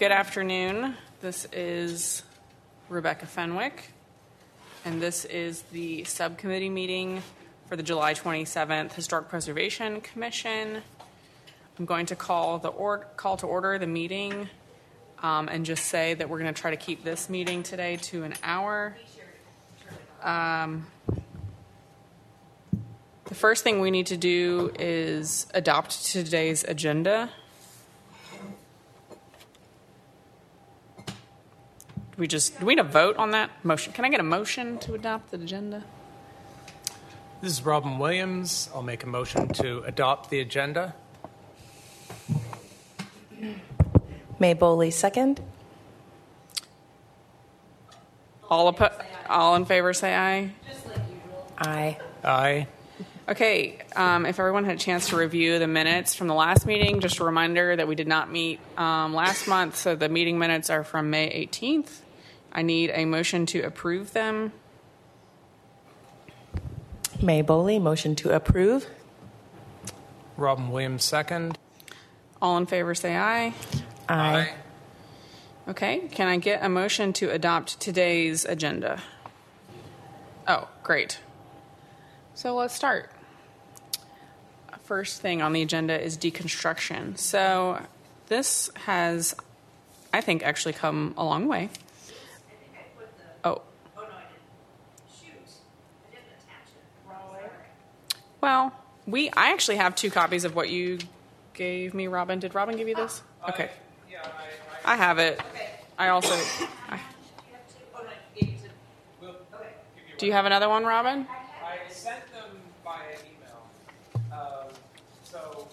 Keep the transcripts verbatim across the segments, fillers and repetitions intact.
Good afternoon. This is Rebecca Fenwick, and this is the subcommittee meeting for the July twenty-seventh Historic Preservation Commission. I'm going to call the or- call to order the meeting um, and just say that we're going to try to keep this meeting today to an hour. Um, the first thing we need to do is adopt today's agenda. Do we just do we need a vote on that motion? Can I get a motion to adopt the agenda? This is Robin Williams. I'll make a motion to adopt the agenda. May Boley, second. All oppo- all in favor, say aye. Aye. Aye. Okay, um, if everyone had a chance to review the minutes from the last meeting, just a reminder that we did not meet um, last month, so the meeting minutes are from May eighteenth. I need a motion to approve them. May Boley, motion to approve. Robin Williams, second. All in favor, say aye. Aye. Okay, can I get a motion to adopt today's agenda? Oh, great. So let's start. First thing on the agenda is deconstruction. So this has, I think, actually come a long way. Oh. Well, we I actually have two copies of what you gave me, Robin. Did Robin give you this? Okay. Yeah, I, I have it. I also. I, do you have another one, Robin? I sent them via email. Um, so,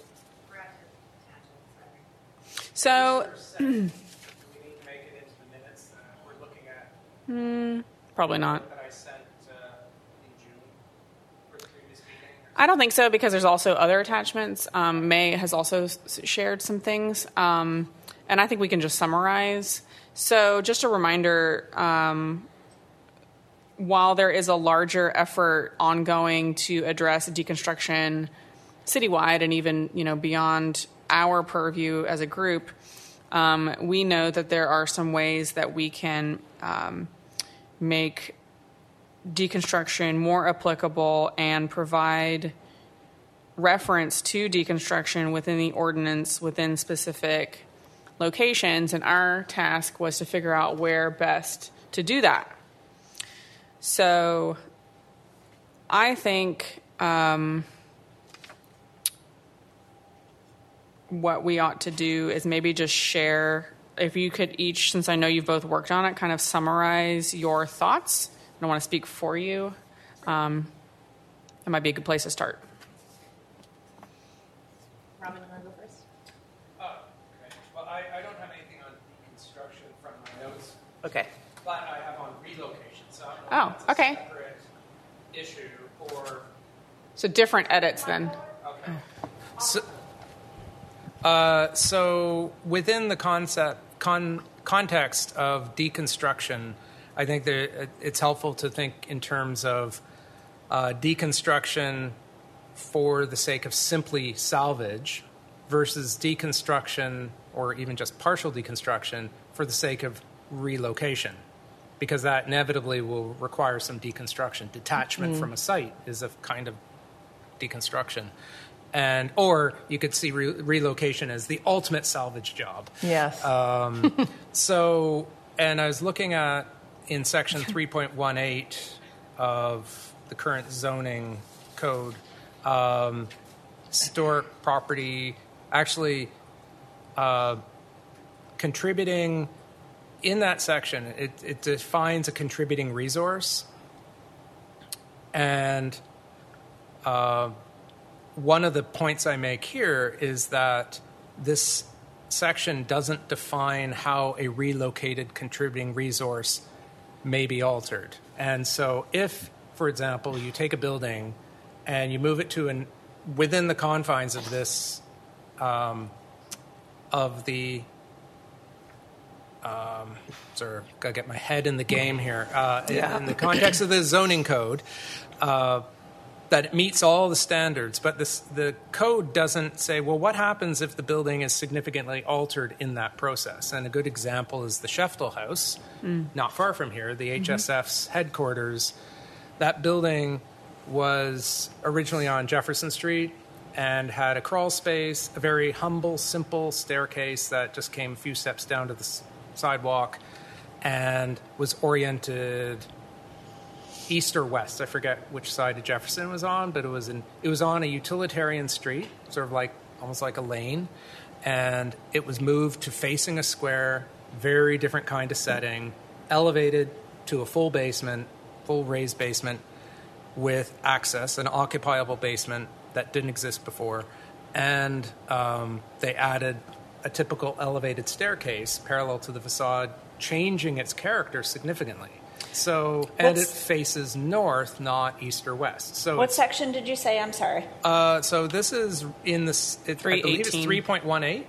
So, do we need to make it into the minutes that we're looking at? hmm, probably not. That I sent uh, in June for the previous meeting? I don't think so because there's also other attachments. Um, May has also s- shared some things, um, and I think we can just summarize. So, just a reminder. Um, While there is a larger effort ongoing to address deconstruction citywide and even, you know, beyond our purview as a group, um, we know that there are some ways that we can um, make deconstruction more applicable and provide reference to deconstruction within the ordinance within specific locations. And our task was to figure out where best to do that. So I think um, what we ought to do is maybe just share, if you could each, since I know you've both worked on it, kind of summarize your thoughts. I don't want to speak for you. Um, that might be a good place to start. Robin, you want to go first? Oh, okay. Well, I, I don't have anything on deconstruction from my notes, Okay. but I have on relocation. So I don't know Oh, if that's okay. a separate issue or... So different edits then. Okay. So, uh, so within the concept con, context of deconstruction, I think that it's helpful to think in terms of uh, deconstruction for the sake of simply salvage versus deconstruction or even just partial deconstruction for the sake of relocation, because that inevitably will require some deconstruction. Detachment mm-hmm. from a site is a kind of deconstruction. And or you could see re- relocation as the ultimate salvage job. Yes. Um, so, and I was looking at in section three point one eight of the current zoning code, um, historic property actually uh, contributing in that section, it, it defines a contributing resource. And uh, one of the points I make here is that this section doesn't define how a relocated contributing resource may be altered. And so if, for example, you take a building and you move it to an within the confines of this, um, of the, um, sorry, gotta get my head in the game here. Uh, Yeah. in, in the context of the zoning code, uh, that it meets all the standards, but this, the code doesn't say, well, what happens if the building is significantly altered in that process? And a good example is the Scheftel House, mm. not far from here, the H S F's mm-hmm. headquarters. That building was originally on Jefferson Street and had a crawl space, a very humble, simple staircase that just came a few steps down to the s- sidewalk and was oriented east or west. I forget which side of Jefferson it was on, but it was in it was on a utilitarian street, sort of like almost like a lane, and it was moved to facing a square, very different kind of setting, elevated to a full basement, full raised basement with access, an occupiable basement that didn't exist before, and um, they added a typical elevated staircase parallel to the facade, changing its character significantly. So, and What's, it faces north, not east or west. So, what section did you say? I'm sorry. Uh, so this is in this. It, I believe it's three point one eight.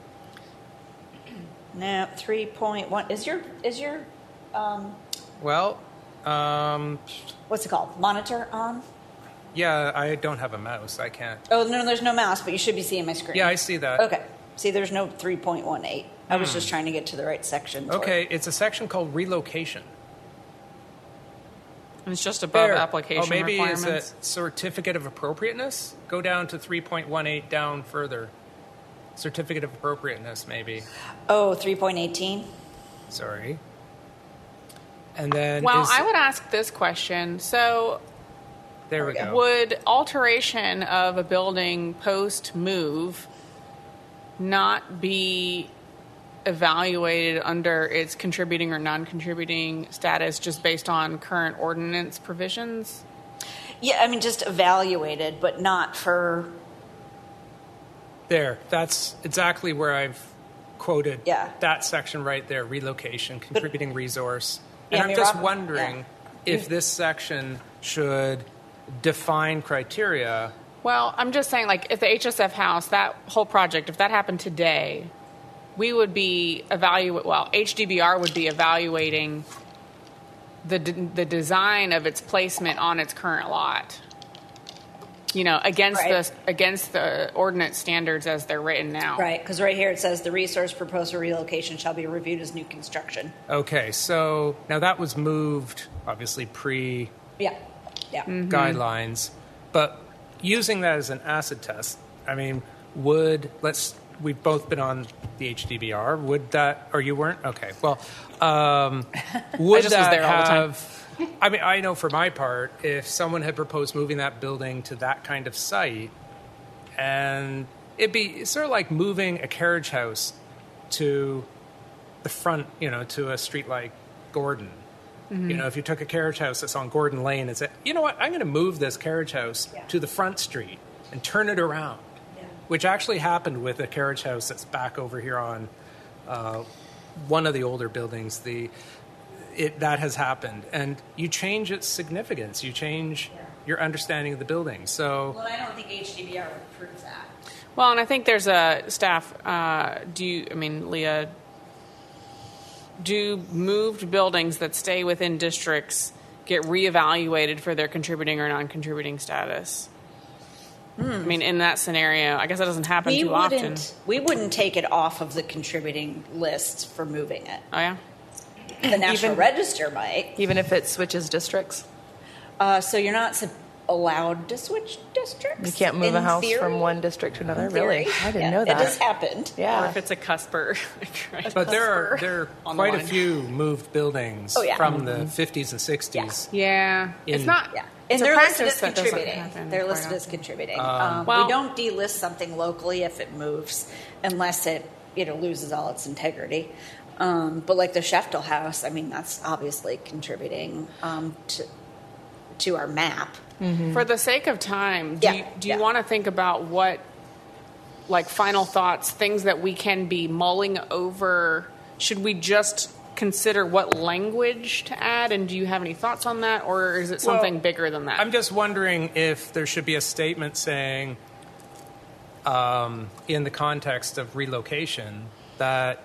No, three point one. Is your is your um, well, um, what's it called? Monitor on? Yeah, I don't have a mouse. I can't. Oh no, there's no mouse, but you should be seeing my screen. Yeah, I see that. Okay. See, there's no three point one eight. I was hmm. just trying to get to the right section. Okay, it's a section called relocation. It's just above there. application oh, maybe requirements. Is it certificate of appropriateness? Go down to three point one eight down further. Certificate of appropriateness, maybe. Oh, three point eighteen? Sorry. And then Well, is, I would ask this question. So there we go. Would alteration of a building post-move not be evaluated under its contributing or non-contributing status just based on current ordinance provisions? Yeah, I mean, just evaluated, but not for... There, that's exactly where I've quoted yeah. that section right there, relocation, contributing but, resource. And yeah, I'm I mean, just Robin, wondering yeah. if this section should define criteria. Well, I'm just saying, like, if the H S F house, that whole project, if that happened today, we would be evaluate. Well, H D B R would be evaluating the de- the design of its placement on its current lot. You know, against right. the against the ordinance standards as they're written now. Right, because right here it says the resource proposed for relocation shall be reviewed as new construction. Okay, so now that was moved, obviously pre yeah, yeah mm-hmm. guidelines, but using that as an acid test, I mean, would let's. We've both been on the H D B R. Would that, or you weren't? Okay. Well, um, would I just that was there all the time. have? I mean, I know for my part, if someone had proposed moving that building to that kind of site, and it'd be sort of like moving a carriage house to the front, you know, to a street like Gordon. Mm-hmm. You know, if you took a carriage house that's on Gordon Lane and said, you know what, I'm going to move this carriage house yeah. to the front street and turn it around. Which actually happened with a carriage house that's back over here on uh, one of the older buildings. The it that has happened, and you change its significance. You change yeah. your understanding of the building. So, well, I don't think H D B R would approve that. Well, and I think there's a staff. Uh, do you? I mean, Leah. Do moved buildings that stay within districts get reevaluated for their contributing or non-contributing status? Hmm. I mean, in that scenario, I guess that doesn't happen we too often. We wouldn't take it off of the contributing list for moving it. Oh, yeah? The National even, Register might. Even if it switches districts? Uh, so you're not su- allowed to switch districts? You can't move a house theory? from one district to another? In theory. Really? I didn't yeah, know that. It just happened. Yeah. Or if it's a cusper. right. But there are, there are quite a few moved buildings oh, yeah. from mm-hmm. the fifties and sixties. Yeah. yeah. In, it's not... Yeah. It's and they're listed listed as contributing. They're listed as contributing. Um, um, well, we don't delist something locally if it moves, unless it you know loses all its integrity. Um, but like the Scheftel House, I mean, that's obviously contributing um, to to our map. Mm-hmm. For the sake of time, do yeah. you, do you yeah. want to think about what, like, final thoughts, things that we can be mulling over? Should we just consider what language to add, and do you have any thoughts on that, or is it something well, bigger than that? I'm just wondering if there should be a statement saying, um, in the context of relocation, that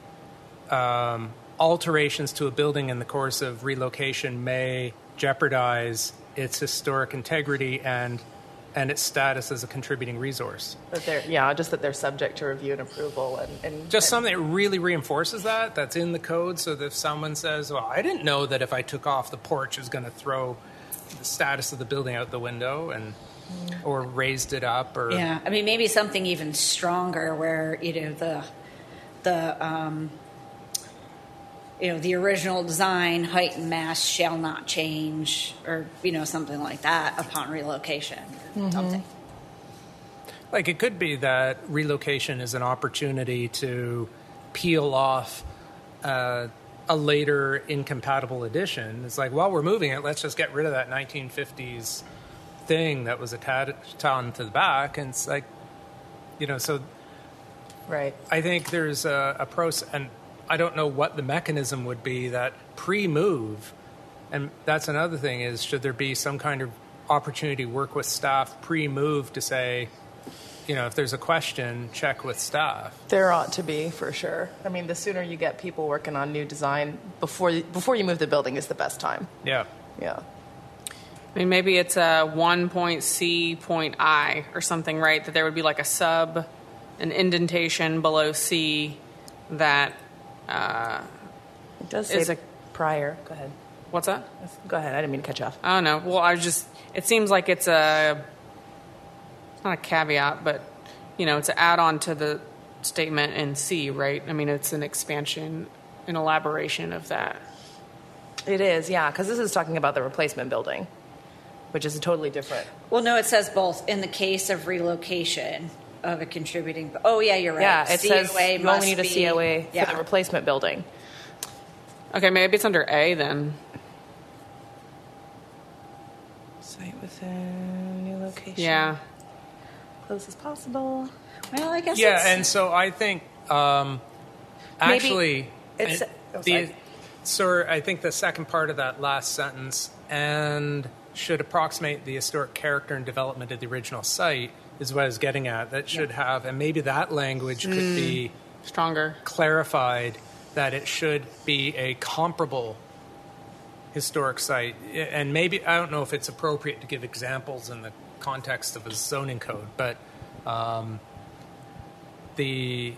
um, alterations to a building in the course of relocation may jeopardize its historic integrity and and its status as a contributing resource. That they're, yeah, just that they're subject to review and approval. And, and Just and, something that really reinforces that, that's in the code, so that if someone says, well, I didn't know that if I took off the porch it was going to throw the status of the building out the window, and or raised it up, or... Yeah, I mean, maybe something even stronger where, you know, the, the um, you know, the original design, height and mass shall not change, or, you know, something like that upon relocation, or Mm-hmm. something. Like, it could be that relocation is an opportunity to peel off uh, a later incompatible addition. It's like, well, we're moving it, let's just get rid of that nineteen fifties thing that was attached on to the back. And it's like, you know, so right. I think there's a, a process, and I don't know what the mechanism would be that pre-move, and that's another thing, is should there be some kind of opportunity to work with staff pre-move to say, you know, if there's a question, check with staff. There ought to be, for sure. I mean, the sooner you get people working on new design before before you move the building is the best time. Yeah. Yeah. I mean, maybe it's a one point C point I or something, right? That there would be like a sub, an indentation below C that uh, It does is say a prior. Go ahead. what's that? Go ahead. I didn't mean to cut you off. I don't know. Well, I was just. It seems like it's a. It's not a caveat, but you know, it's an add-on to the statement in C, right? I mean, it's an expansion, an elaboration of that. It is, yeah, because this is talking about the replacement building, which is totally different. Well, no, it says both. In the case of relocation of a contributing... Oh, yeah, you're right. Yeah, it C O A says you must only need a be- C O A yeah. for the replacement building. Okay, maybe it's under A then. Site within new location. Yeah. Close as possible. Well, I guess Yeah, it's... and so I think um, Maybe actually, it's- and oh, the, sorry. so I think the second part of that last sentence, and should approximate the historic character and development of the original site, is what I was getting at. That should have, and maybe that language could be Stronger. clarified, that it should be a comparable historic site. And maybe, I don't know if it's appropriate to give examples in the context of a zoning code, but um, the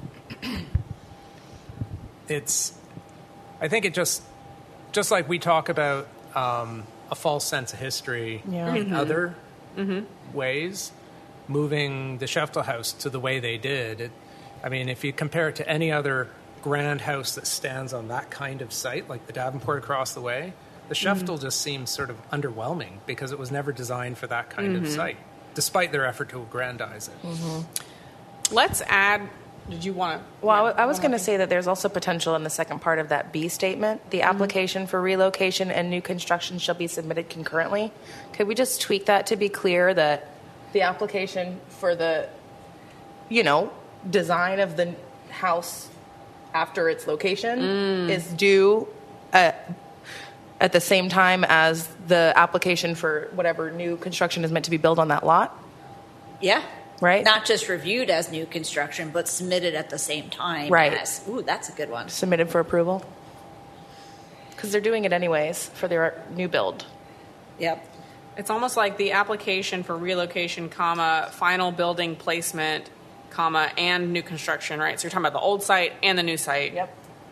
it's I think it just just like we talk about um, a false sense of history Yeah. in Mm-hmm. other ways, moving the Sheftel House to the way they did. It, I mean, if you compare it to any other grand house that stands on that kind of site, like the Davenport across the way, the Sheftel just seems sort of underwhelming because it was never designed for that kind of site, despite their effort to aggrandize it. Let's add. Did you want to? Well, I w- I was going to say that there's also potential in the second part of that B statement. The application for relocation and new construction shall be submitted concurrently. Could we just tweak that to be clear that the application for the, you know, design of the house after its location is due at, at the same time as the application for whatever new construction is meant to be built on that lot? Yeah. Right. Not just reviewed as new construction, but submitted at the same time Right. as... Ooh, that's a good one. Submitted for approval? Because they're doing it anyways for their new build. Yep. It's almost like the application for relocation, comma, final building placement, comma, and new construction, right? So you're talking about the old site and the new site. Yep.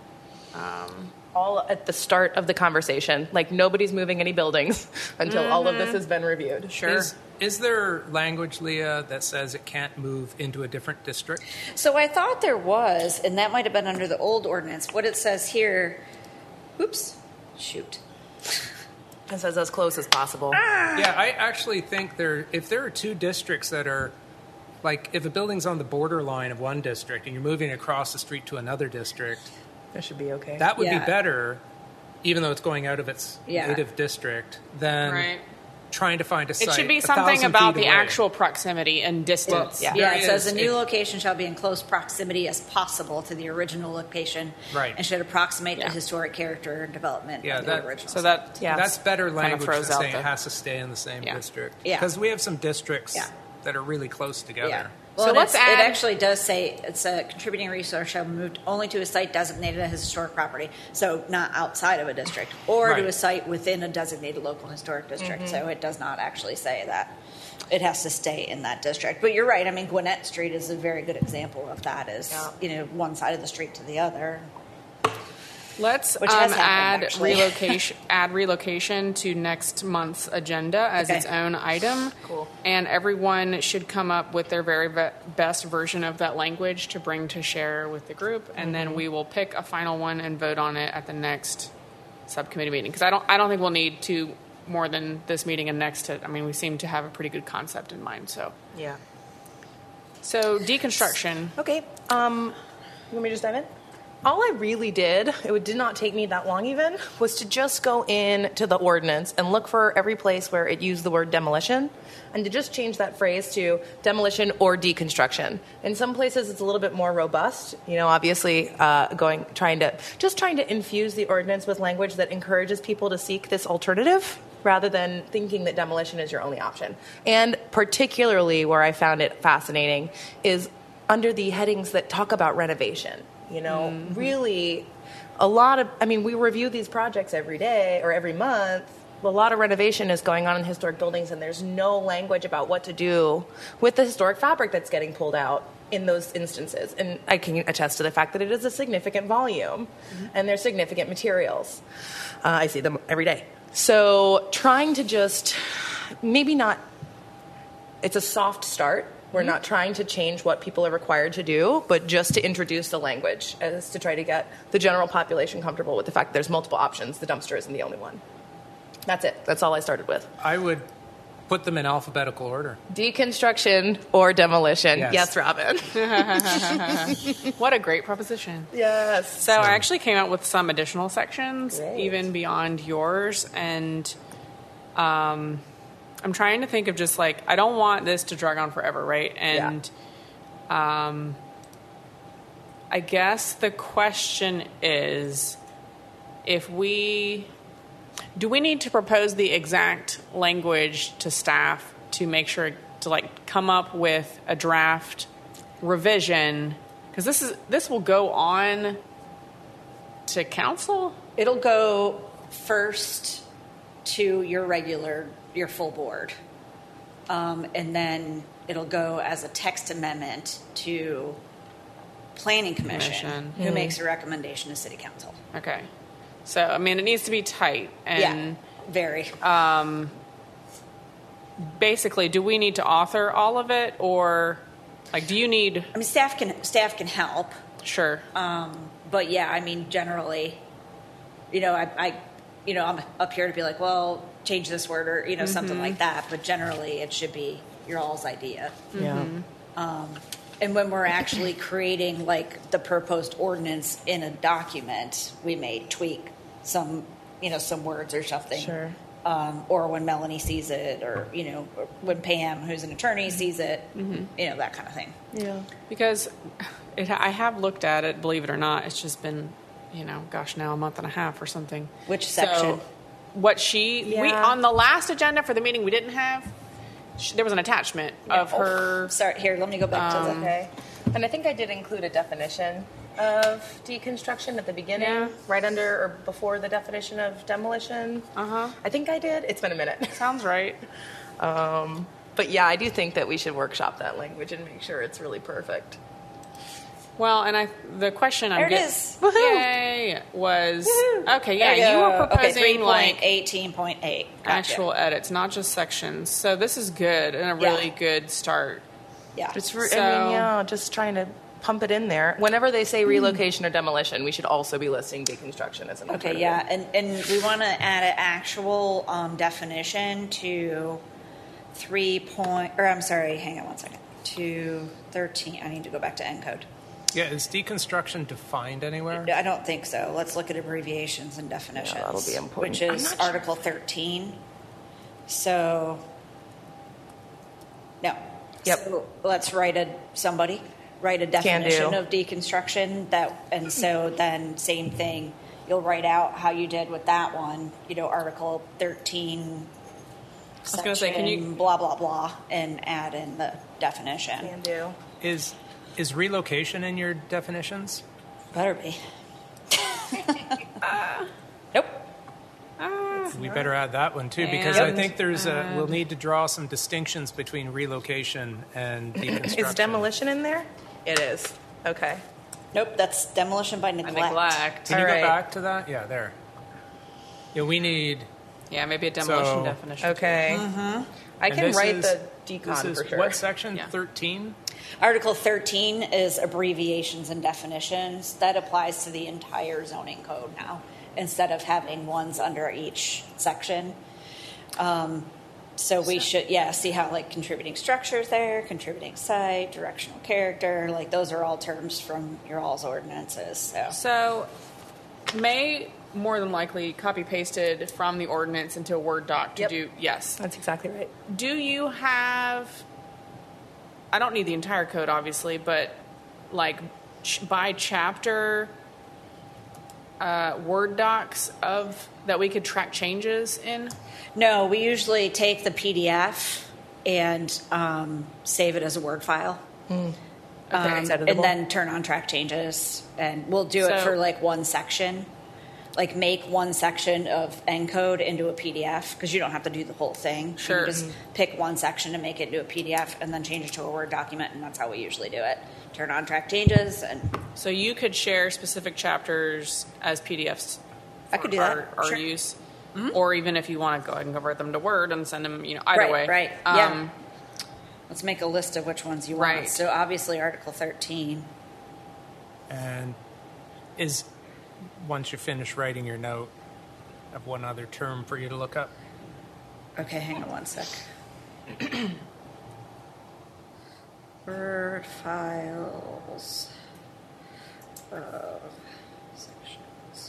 All at the start of the conversation. Like nobody's moving any buildings until all of this has been reviewed. Sure. Is, is there language, Leah, that says it can't move into a different district? So I thought there was, and that might have been under the old ordinance. What it says here... Oops. Shoot. It says as close as possible. Yeah, I actually think there. If there are two districts that are, like, if a building's on the borderline of one district and you're moving across the street to another district, That should be okay. that would Yeah. be better, even though it's going out of its Yeah. native district, than Right. trying to find a site. It should be a something thousand about feet the away. actual proximity and distance. Well, Yeah, There it says is. the new It- location shall be in close proximity as possible to the original location. Right. And should approximate Yeah. the historic character and development Yeah, of the that- original. So that, Yeah. That's better Kinda language than throws out saying the- it has to stay in the same Yeah. district. Yeah. Because we have some districts Yeah. that are really close together. Yeah. Well, so and let's it's- add. It actually does say it's a contributing resource shall be moved only to a site designated as historic property, so not outside of a district, or Right. to a site within a designated local historic district. Mm-hmm. So it does not actually say that. It has to stay in that district. But you're right. I mean, Gwinnett Street is a very good example of that. Is Yeah. you know one side of the street to the other. Let's Which um, has happened, add actually. relocation. Add relocation to next month's agenda as Okay. its own item. Cool. And everyone should come up with their very ve- best version of that language to bring to share with the group, and then we will pick a final one and vote on it at the next subcommittee meeting. Because I don't, I don't think we'll need two more than this meeting and next. To, I mean, we seem to have a pretty good concept in mind. So, Yeah. so deconstruction. Okay. Um, you want me to just dive in? All I really did, it did not take me that long even, was to just go in to the ordinance and look for every place where it used the word demolition and to just change that phrase to demolition or deconstruction. In some places it's a little bit more robust, you know, obviously uh, going, trying to, just trying to infuse the ordinance with language that encourages people to seek this alternative rather than thinking that demolition is your only option. And particularly where I found it fascinating is under the headings that talk about renovation. You know, mm-hmm. really a lot of, I mean, we review these projects every day or every month. A lot of renovation is going on in historic buildings, and there's no language about what to do with the historic fabric that's getting pulled out in those instances. And I can attest to the fact that it is a significant volume, mm-hmm. and there's significant materials. Uh, I see them every day. So trying to just maybe not, it's a soft start. We're not trying to change what people are required to do, but just to introduce the language as to try to get the general population comfortable with the fact that there's multiple options. The dumpster isn't the only one. That's it. That's all I started with. I would put them in alphabetical order. Deconstruction or demolition. Yes, yes Robin. What a great proposition. Yes. So I actually came up with some additional sections, Great. even beyond yours, and um, I'm trying to think of just like, I don't want this to drag on forever, right? And yeah. um, I guess the question is, if we, do we need to propose the exact language to staff to make sure to like come up with a draft revision? Because this is this will go on to council. It'll go first to your regular, your full board. Um, and then it'll go as a text amendment to Planning Commission, Commission. who mm-hmm. makes a recommendation to City Council. Okay. So, I mean, it needs to be tight. And yeah, very. Um, basically, do we need to author all of it, or like, do you need? I mean, staff can staff can help. Sure. Um, but yeah, I mean, generally, you know, I, I, you know, I'm up here to be like, well, change this word or you know mm-hmm. something like that. But generally, it should be your all's idea. Yeah. Mm-hmm. Um, and when we're actually creating like the proposed ordinance in a document, we may tweak some, you know, some words or something. Sure. Um, or when Melanie sees it, or you know, when Pam, who's an attorney, sees it, mm-hmm. you know, that kind of thing. Yeah. Because it, I have looked at it, believe it or not. It's just been, you know, gosh, now a month and a half or something. Which section? So what she Yeah. we on the last agenda for the meeting we didn't have. She, there was an attachment of Oh, her. Sorry, here, let me go back Um, to the. Okay. And I think I did include a definition of deconstruction at the beginning, Yeah. right under or before the definition of demolition. Uh huh. I think I did. It's been a minute. Sounds right. Um, but yeah, I do think that we should workshop that language and make sure it's really perfect. Well, and I the question I'm There it getting is. Woohoo. yay was Woohoo. okay. There Yeah, you go. were okay, proposing three like point eighteen point eight. Gotcha. actual edits, not just sections. So this is good and a Yeah. really good start. Yeah. It's re- So- I mean, yeah, just trying to pump it in there. Whenever they say relocation or demolition, we should also be listing deconstruction as an Okay, alternative. yeah, and, and we want to add an actual um, definition to three point, or I'm sorry, hang on one second, to thirteen. I need to go back to N code. Yeah, is deconstruction defined anywhere? I don't think so. Let's look at abbreviations and definitions. Yeah, that'll be important. Which I'm is not sure. Article thirteen. So, no. Yep. So let's write a, somebody, write a Can definition do. of deconstruction that, and so then same thing, you'll write out how you did with that one, you know, Article thirteen, was gonna say, can you- section blah, blah, blah, and add in the definition. Can do. Is is relocation in your definitions? Better be. uh, nope. Uh, We better add that one too, because I think there's a, we'll need to draw some distinctions between relocation and deconstruction. Is demolition in there? It is. Okay. Nope, that's demolition by a neglect. neglect. Can you All right. go back to that? Yeah, there. Yeah, we need. Yeah, maybe a demolition So- definition. Okay. Mm-hmm. I and can this write is- the decon This is for sure. what section? Yeah. thirteen? Article thirteen is abbreviations and definitions. That applies to the entire zoning code now, instead of having ones under each section. Um, so we should, yeah, see how like contributing structures there, contributing site, directional character, like those are all terms from your all's ordinances. So, So, may more than likely copy pasted from the ordinance into a Word doc to Yep. do, yes. That's exactly right. Do you have, I don't need the entire code obviously, but like ch- by chapter uh, Word docs of that we could track changes in? no, we usually take the P D F and um, save it as a Word file. Okay, Um, it's editable. and then turn on track changes, and we'll do it So- for like one section, like make one section of Encode into a P D F, because you don't have to do the whole thing. Sure. You can just pick one section and make it into a P D F, and then change it to a Word document, and that's how we usually do it. Turn on track changes, and So you could share specific chapters as P D Fs. I could do that, Our, our sure. use, or even if you want to go ahead and convert them to Word and send them, you know, either right, way. right, Um, yeah. Let's make a list of which ones you want. Right. So obviously, Article thirteen. And is, once you finish writing your note, have one other term for you to look up? Okay, hang on one sec. Word files of sections.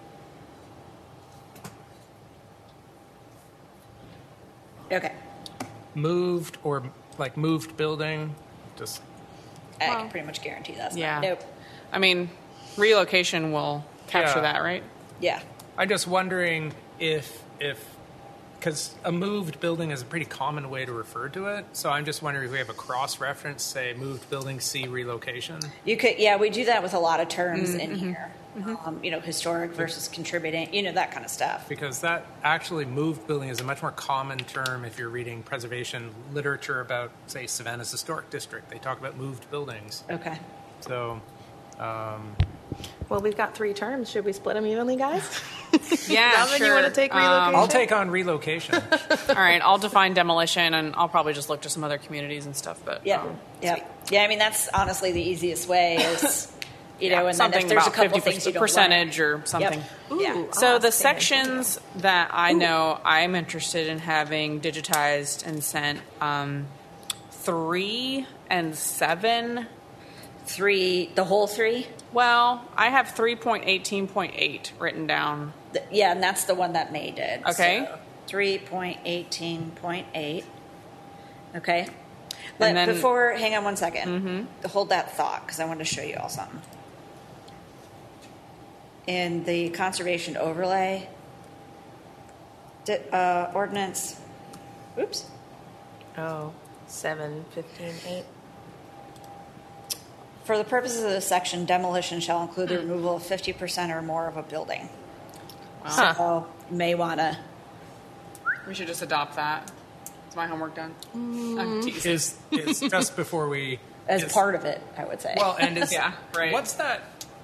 Okay, Moved or like moved building? Just I Well, can pretty much guarantee that's Yeah. not. Nope. I mean, relocation will capture Yeah. that, right? Yeah. I'm just wondering if if because a moved building is a pretty common way to refer to it. So I'm just wondering if we have a cross reference, say moved building, C relocation. You could, yeah, we do that with a lot of terms Mm-hmm. in here. Um, you know, historic versus contributing, you know, that kind of stuff. Because that actually moved building is a much more common term if you're reading preservation literature about, say, Savannah's Historic District. They talk about moved buildings. Okay. So, um, Well, we've got three terms. Should we split them evenly, guys? Yeah, Donovan, sure. you want to take Um, relocation? I'll take on relocation. All right, I'll define demolition, and I'll probably just look to some other communities and stuff. But Yeah. um, Yeah. Yeah. I mean, that's honestly the easiest way is, you know, yeah, and then something if there's a about couple fifty things you don't percentage like. or something. Yep. Yeah. Ooh, So I'll the ask Dan. sections that I know I'm interested in having digitized and sent, um, three and seven. Three, the whole three? Well, I have three point eighteen point eight written down. Th- Yeah, and that's the one that May did. Okay. So three point eighteen point eight. Okay. But And then- before, hang on one second. Hold that thought, because I want to show you all something. In the conservation overlay di- uh, ordinance, oops, Oh, seven, fifteen, eight. for the purposes of this section, demolition shall include the removal of fifty percent or more of a building. Huh. So you may want to. We should just adopt that. Is my homework done? I'm teasing. is is just before we As is- part of it, I would say. Well, and is Yeah, right. What's that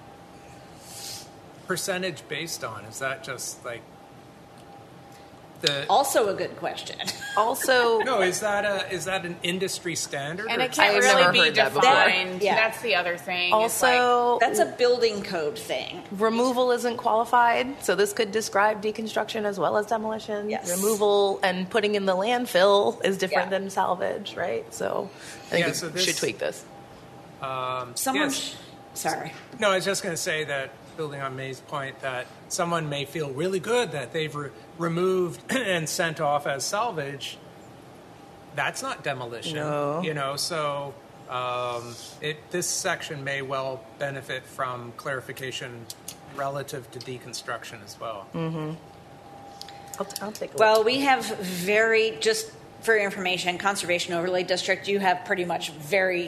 percentage based on? Is that just like the? Also a good question. Also, No, is that a is that an industry standard? And or it is can't I've really never be heard that before. defined. Yeah. That's the other thing. It's like- also That's a building code thing. removal isn't qualified, so this could describe deconstruction as well as demolition. Yes. Removal and putting in the landfill is different Yeah. than salvage, right? So I think Yeah, we so this- should tweak this. Um, Someone, yes. sh- sorry. No, I was just going to say that, building on May's point, that someone may feel really good that they've re- removed and sent off as salvage. That's not demolition, No. you know. So um, it this section may well benefit from clarification relative to deconstruction as well. I'll, t- I'll take a look. Well, we have very, just for your information, Conservation Overlay District, you have pretty much very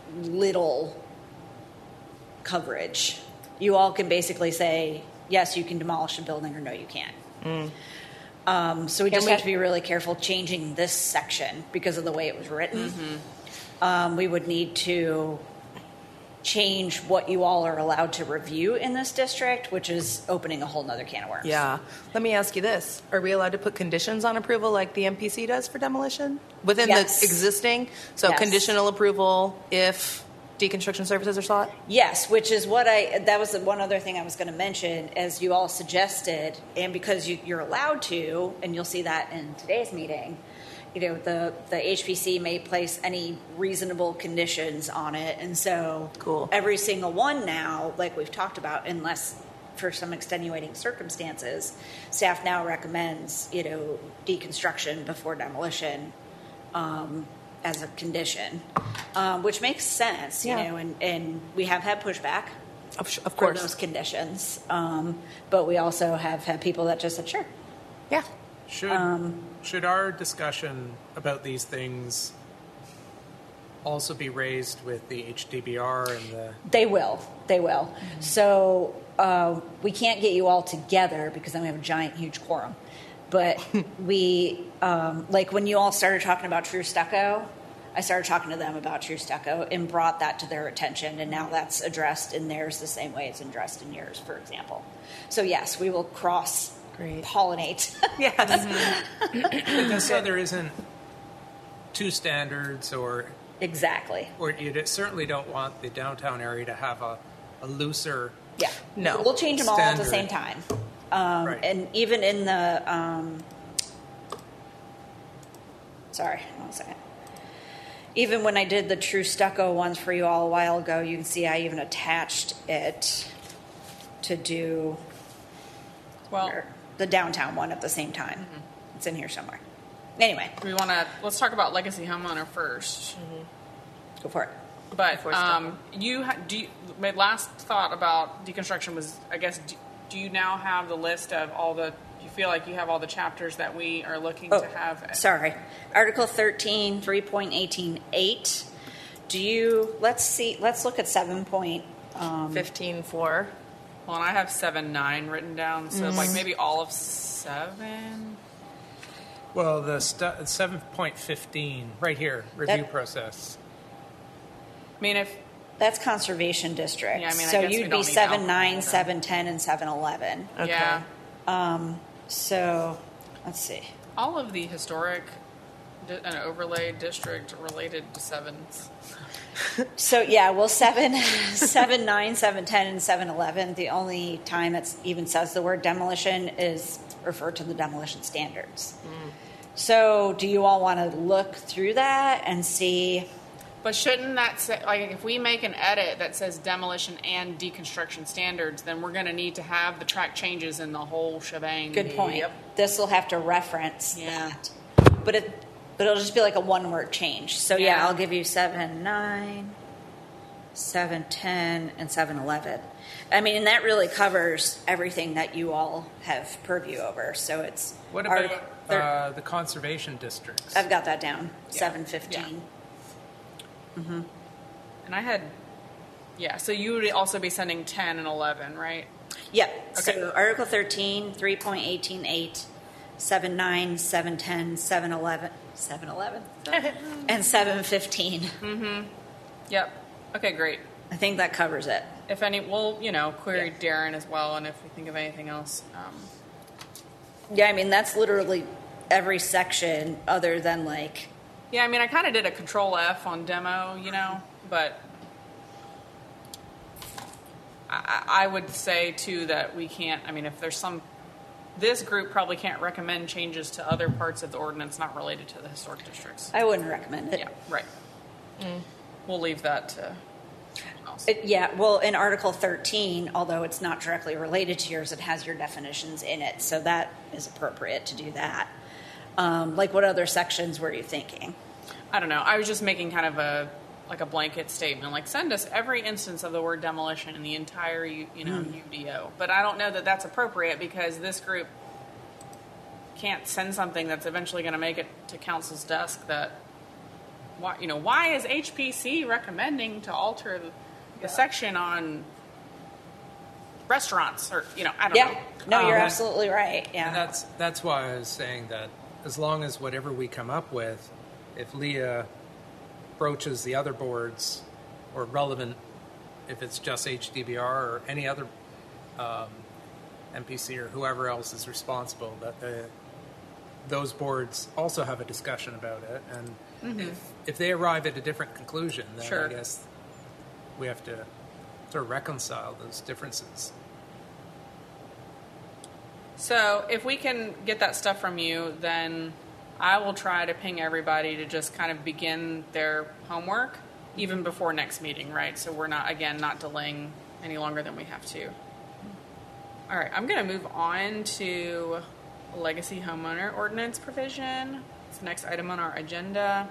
little coverage. You all can basically say, yes, you can demolish a building, or no, you can't. Mm. Um, so we just we, have to be really careful changing this section because of the way it was written. Mm-hmm. Um, we would need to change what you all are allowed to review in this district, which is opening a whole nother can of worms. Yeah. Let me ask you this. Are we allowed to put conditions on approval like the M P C does for demolition? Within yes. the existing? So yes. conditional approval if deconstruction services are sought? Yes, which is what I, that was the one other thing I was going to mention, as you all suggested, and because you, you're allowed to, and you'll see that in today's meeting, you know, the, the H P C may place any reasonable conditions on it. And so cool. every single one now, like we've talked about, unless for some extenuating circumstances, staff now recommends, you know, deconstruction before demolition um, as a condition, um, which makes sense, you yeah. know, and, and we have had pushback of, of course. for those conditions. Um, but we also have had people that just said, sure. Yeah. Should um, should our discussion about these things also be raised with the H D B R and the... They will. They will. Mm-hmm. So uh, we can't get you all together because then we have a giant, huge quorum. But we, um, like when you all started talking about True Stucco, I started talking to them about True Stucco and brought that to their attention, and now that's addressed in theirs the same way it's addressed in yours, for example. So yes, we will cross... Great. Pollinate. Yes. Mm-hmm. Just so there isn't two standards, or exactly, or you certainly don't want the downtown area to have a, a looser. Yeah, no, we'll change them standard. all at the same time, um, right. and even in the. Um, sorry, one second. Even when I did the True Stucco ones for you all a while ago, you can see I even attached it to do. Well. The downtown one at the same time. Mm-hmm. It's in here somewhere. Anyway. We want to, let's talk about legacy homeowner first. Mm-hmm. Go for it. But um, you, ha- do you, my last thought about deconstruction was, I guess, do, do you now have the list of all the, do you feel like you have all the chapters that we are looking oh, to have? Sorry. Article thirteen, three point eighteen eight. Do you, let's see, let's look at seven point fifteen four. Well, and I have seven nine written down, so mm-hmm. like maybe all of seven. Well, the stu- seven point fifteen right here, review that, process. I mean, if that's conservation district, yeah, I mean, so I guess you'd be seven nine, seven ten, and seven eleven. Okay. Yeah. Um. So, let's see. All of the historic di- and overlay district related to sevens. So yeah, well, seven, seven, nine, seven, ten, and seven, eleven. The only time it even says the word demolition is referred to the demolition standards. Mm. So, do you all want to look through that and see? But shouldn't that say, like, if we make an edit that says demolition and deconstruction standards, then we're going to need to have the track changes in the whole shebang. Good point. Yep. This will have to reference yeah. that, but it. But it'll just be like a one-word change. So, yeah, yeah I'll give you seven nine, seven ten, and seven eleven. I mean, and that really covers everything that you all have purview over. So it's... What about our, uh, the conservation districts? I've got that down, yeah. seven fifteen. Yeah. Mm-hmm. And I had... Yeah, so you would also be sending ten and eleven, right? Yep. Okay. So Article thirteen, three point eighteen eight, seven nine, seven ten, seven eleven... seven eleven and seven fifteen. Mm-hmm. Yep. Okay, great. I think that covers it. If any, we'll, you know, query yeah. Darren as well, and if we think of anything else. Um. Yeah, I mean, that's literally every section other than, like... Yeah, I mean, I kind of did a control F on demo, you know, but I, I would say, too, that we can't, I mean, if there's some... This group probably can't recommend changes to other parts of the ordinance not related to the historic districts. I wouldn't recommend it. Yeah, right. Mm. We'll leave that to else. It, yeah, well, in Article thirteen, although it's not directly related to yours, it has your definitions in it, so that is appropriate to do that. Um, like, what other sections were you thinking? I don't know. I was just making kind of a like a blanket statement, like send us every instance of the word demolition in the entire, you know, mm. U D O. But I don't know that that's appropriate because this group can't send something that's eventually going to make it to council's desk that why, you know, why is H P C recommending to alter the, the section on restaurants, or, you know, I don't yeah. know. No, Um, you're absolutely right. Yeah. And that's that's why I was saying that as long as whatever we come up with, if Leah broaches the other boards or relevant, if it's just H D B R or any other um, M P C or whoever else is responsible, that the, those boards also have a discussion about it. And Mm-hmm. if, if they arrive at a different conclusion, then Sure. I guess we have to sort of reconcile those differences. So if we can get that stuff from you, then I will try to ping everybody to just kind of begin their homework even before next meeting, right? So we're not, again, not delaying any longer than we have to. All right, I'm going to move on to legacy homeowner ordinance provision. It's the next item on our agenda.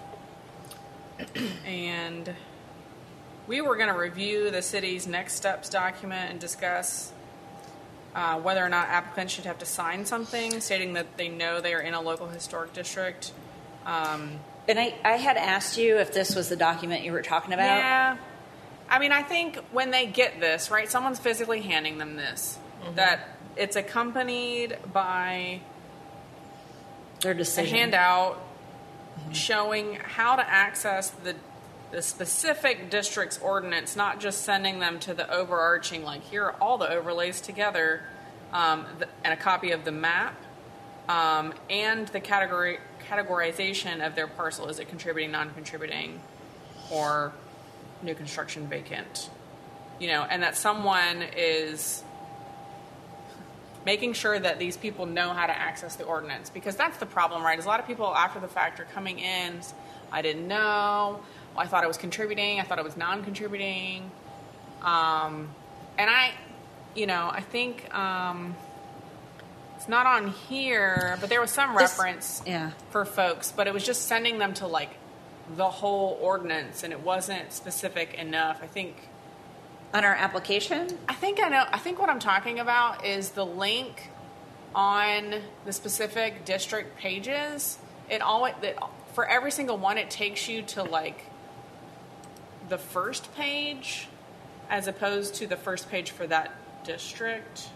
And we were going to review the city's next steps document and discuss uh, whether or not applicants should have to sign something stating that they know they are in a local historic district. Um, And I, I had asked you if this was the document you were talking about. Yeah. I mean, I think when they get this, right, someone's physically handing them this, Mm-hmm. that it's accompanied by Their a decision. handout Mm-hmm. showing how to access the the specific district's ordinance, not just sending them to the overarching, like, here are all the overlays together, um, the, and a copy of the map, um, and the category categorization of their parcel. Is it contributing, non-contributing, or new construction vacant? You know, and that someone is making sure that these people know how to access the ordinance, because that's the problem, right? Is a lot of people after the fact are coming in, I didn't know, well, I thought it was contributing, I thought it was non-contributing, um, and I, you know, I think um, it's not on here, but there was some This- reference yeah. for folks, but it was just sending them to like the whole ordinance, and it wasn't specific enough. I think. On our application? I think I know. I think what I'm talking about is the link on the specific district pages. It always it, for every single one, it takes you to like the first page, as opposed to the first page for that district.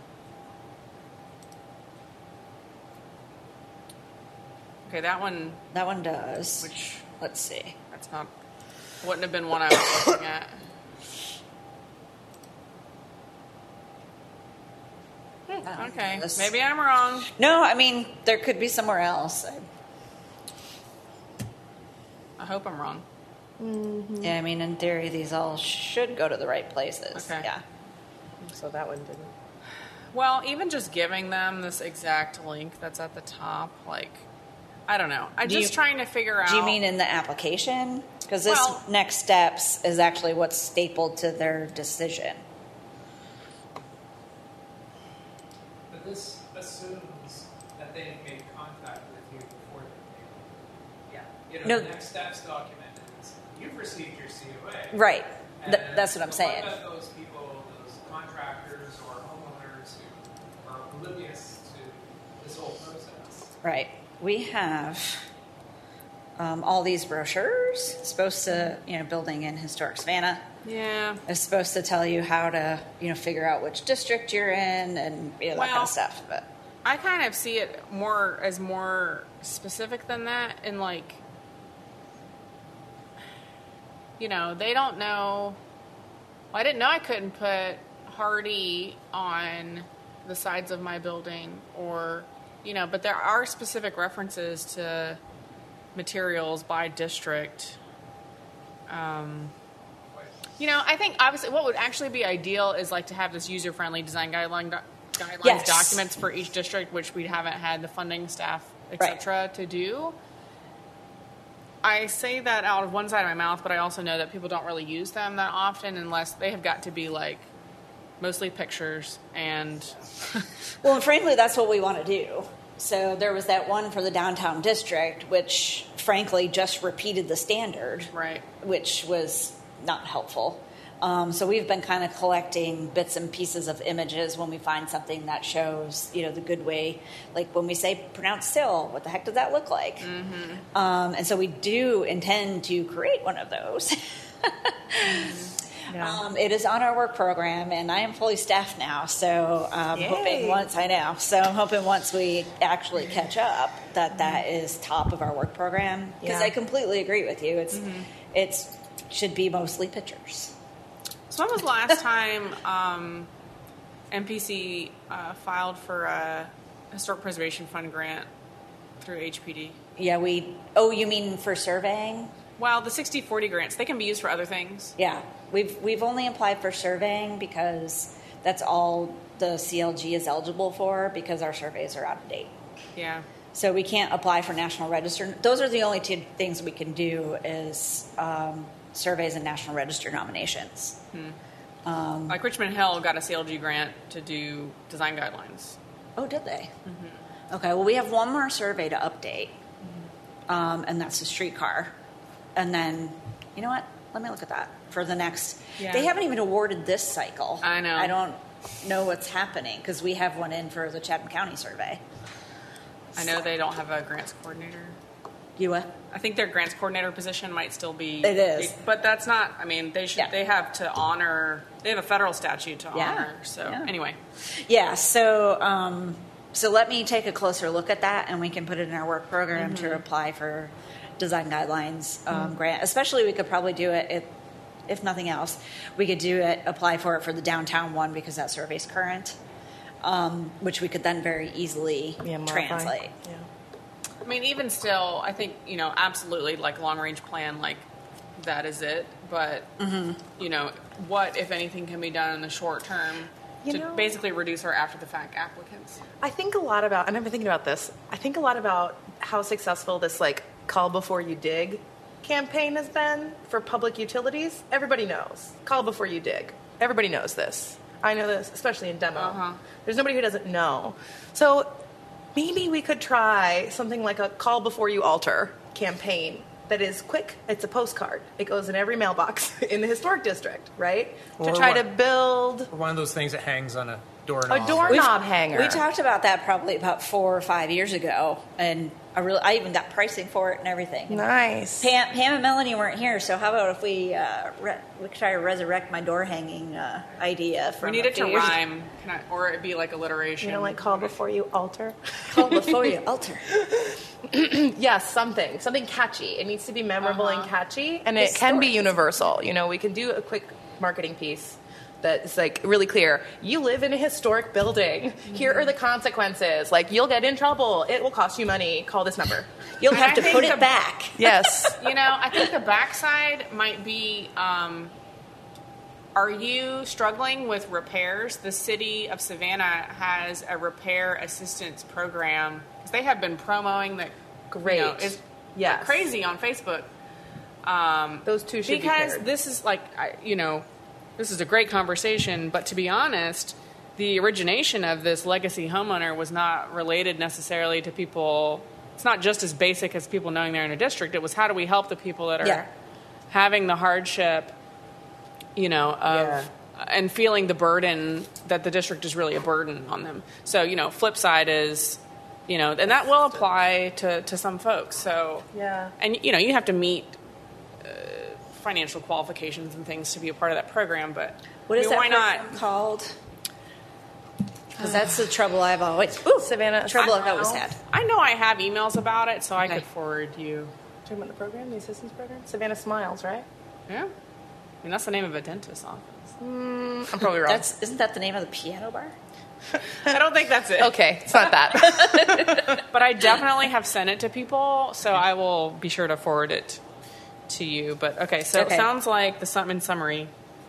Okay, that one. That one does. Which Let's see. that's not wouldn't have been one I was looking at. Okay, This- maybe I'm wrong. No, I mean, there could be somewhere else. I- I hope I'm wrong. Yeah, I mean, in theory, these all should go to the right places. Okay. Yeah. So that one didn't. Well, even just giving them this exact link that's at the top, like, I don't know. I'm Do just you- trying to figure out. Do you mean in the application? Because this Well- next steps is actually what's stapled to their decision. But this assumes that they made contact with you before they came. Yeah. You know, No. the next steps document is you've received your C O A. Right. Th- And that's what I'm but saying. What about those people, those contractors or homeowners who are oblivious to this whole process? Right. We have um, all these brochures. It's supposed to, you know, building in historic Savannah. Yeah. It's supposed to tell you how to, you know, figure out which district you're in and, you know, that kind Well- of stuff. But I kind of see it more as more specific than that, and like, you know, they don't know. Well, I didn't know I couldn't put Hardy on the sides of my building, or, you know, but there are specific references to materials by district. Um, you know, I think obviously what would actually be ideal is like to have this user-friendly design guideline doc- guidelines Yes. documents for each district, which we haven't had the funding staff, et Right. cetera, to do. I say that out of one side of my mouth, but I also know that people don't really use them that often unless they have got to be like mostly pictures and well, and frankly, that's what we want to do. So there was that one for the downtown district, which frankly just repeated the standard, right. which was not helpful. Um, so we've been kind of collecting bits and pieces of images when we find something that shows, you know, the good way. Like when we say pronounce still, what the heck does that look like? Mm-hmm. Um, and so we do intend to create one of those. yeah. um, it is on our work program, and I am fully staffed now. So I'm Yay. hoping once I know. So I'm hoping once we actually catch up that that is top of our work program. Because yeah. I completely agree with you. It's mm-hmm. it's should be mostly pictures. So when was the last time um, M P C uh, filed for a Historic Preservation Fund grant through H P D? Yeah, we... Oh, you mean for surveying? Well, the sixty forty grants, they can be used for other things. Yeah. We've, we've only applied for surveying because that's all the C L G is eligible for because our surveys are out of date. Yeah. So we can't apply for National Register. Those are the only two things we can do is... Um, surveys and National Register nominations. Hmm. Um, like Richmond Hill got a C L G grant to do design guidelines. Oh, did they? Mm-hmm. Okay, well, we have one more survey to update, mm-hmm. um, and that's the streetcar. And then, you know what? Let me look at that for the next. Yeah. They haven't even awarded this cycle. I know. I don't know what's happening because we have one in for the Chatham County survey. I know they don't have a grants coordinator. You what? I think their grants coordinator position might still be. It is, but that's not. I mean, they should. Yeah. They have to honor. They have a federal statute to yeah. honor. So yeah. anyway, yeah. So um, so let me take a closer look at that, and we can put it in our work program mm-hmm. to apply for design guidelines um, mm-hmm. grant. Especially, we could probably do it if, if nothing else, we could do it. Apply for it for the downtown one because that survey's current, um, which we could then very easily yeah, translate. Yeah. I mean, even still, I think, you know, absolutely, like, long-range plan, like, that is it. But, mm-hmm. you know, what, if anything, can be done in the short term you to know, basically reduce our after-the-fact applicants? I think a lot about, and I've been thinking about this, I think a lot about how successful this, like, call before you dig campaign has been for public utilities. Everybody knows. Call before you dig. Everybody knows this. I know this, especially in demo. Uh-huh. There's nobody who doesn't know. So... maybe we could try something like a call before you alter campaign that is quick. It's a postcard. It goes in every mailbox in the historic district, right? Or to try what, to build... Or one of those things that hangs on a doorknob. A doorknob hanger. We talked about that probably about four or five years ago, and I really, I even got pricing for it and everything. Nice. Pam, Pam and Melanie weren't here, so how about if we uh, re- we try to resurrect my door hanging uh, idea from we need a it to few years rhyme, Can I, or it'd be like alliteration. You know, like call before you alter? Call before you alter. Yes, something. Something catchy. It needs to be memorable uh-huh. and catchy, and it Historic. can be universal. You know, we can do a quick marketing piece that's like really clear. You live in a historic building. Mm-hmm. Here are the consequences. Like, you'll get in trouble. It will cost you money. Call this number. You'll have I to put it the, back. Yes. You know, I think the backside might be, um, are you struggling with repairs? The city of Savannah has a repair assistance program. They have been promoting that. Great. You know, it's yes. crazy on Facebook. Um, Those two should be because paired. this is like, I, you know, this is a great conversation, but to be honest, the origination of this legacy homeowner was not related necessarily to people. It's not just as basic as people knowing they're in a district. It was how do we help the people that are yeah. having the hardship, you know, of Yeah. and feeling the burden that the district is really a burden on them. So, you know, flip side is, you know, and that will apply to, to some folks. So, Yeah. and, you know, you have to meet uh, financial qualifications and things to be a part of that program, but What is I mean, that why program not? called? Because that's the trouble I've always... Ooh, Savannah. trouble I I've always know. had. I know I have emails about it, so I Okay. could forward you. Talking about the program, the assistance program? Savannah Smiles, right? Yeah. I mean, that's the name of a dentist's office. I'm probably wrong. That's Isn't that the name of the piano bar? I don't think that's it. Okay, it's not that. But I definitely have sent it to people, so I will be sure to forward it to you. But okay, so Okay. it sounds like the sum in summary: